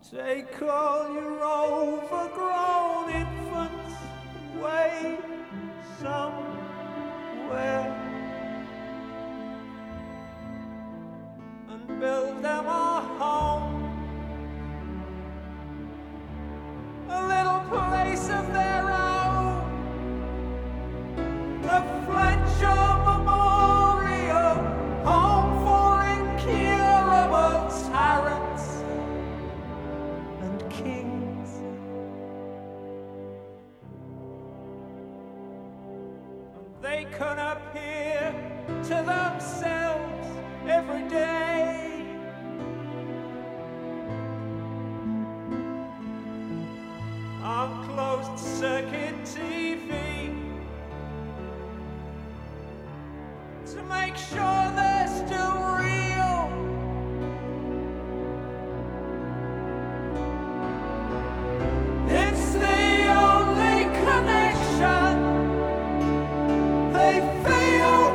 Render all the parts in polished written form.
Take all your overgrown infants away somewhere and build them a home, a little place of their own, the Fletcher Memorial Home for Incurable Tyrants and Kings. And they can appear to themselves every day on closed circuit TV to make sure they're still real. It's the only connection they feel.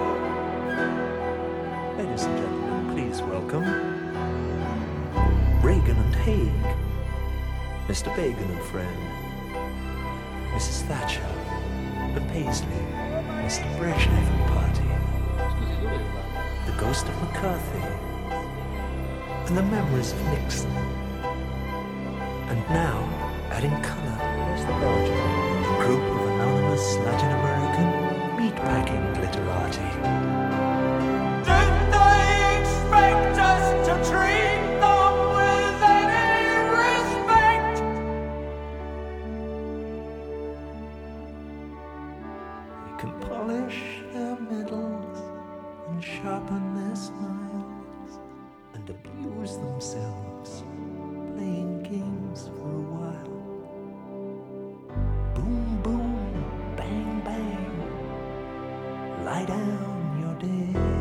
Ladies and gentlemen, please welcome Reagan and Haig, Mr. Bagan and friend, Mrs. Thatcher, and Paisley, Mr. Brezhnev and party, the ghost of McCarthy, and the memories of Nixon. And now, adding colour, there's the Belgian, a group of anonymous Latin American meatpacking glitterati. Did they expect us to treat them with any respect? They can polish their medals and sharpen their smiles and abuse themselves playing games for a while. Boom, boom, bang, bang, lie down, you're dead.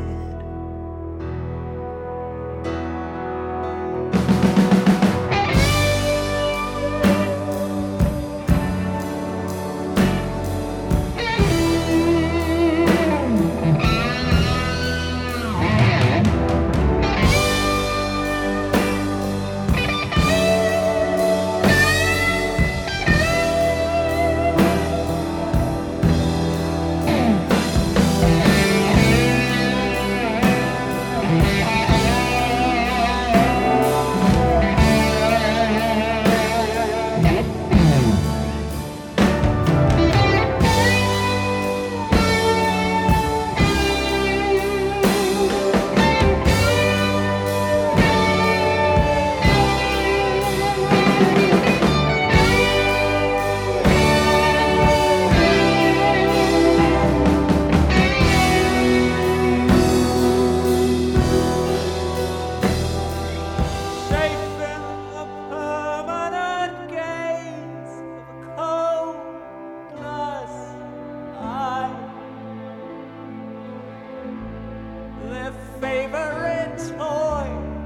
Favorite toy.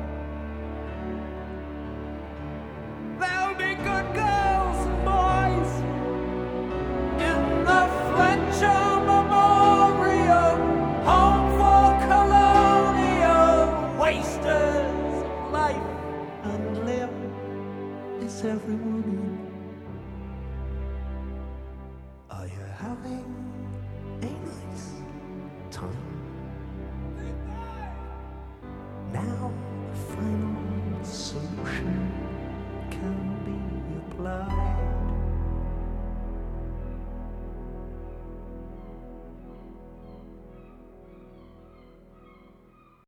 There'll be good girls and boys in the Fletcher Memorial Home for Colonial Wasters of life And limb is everyone in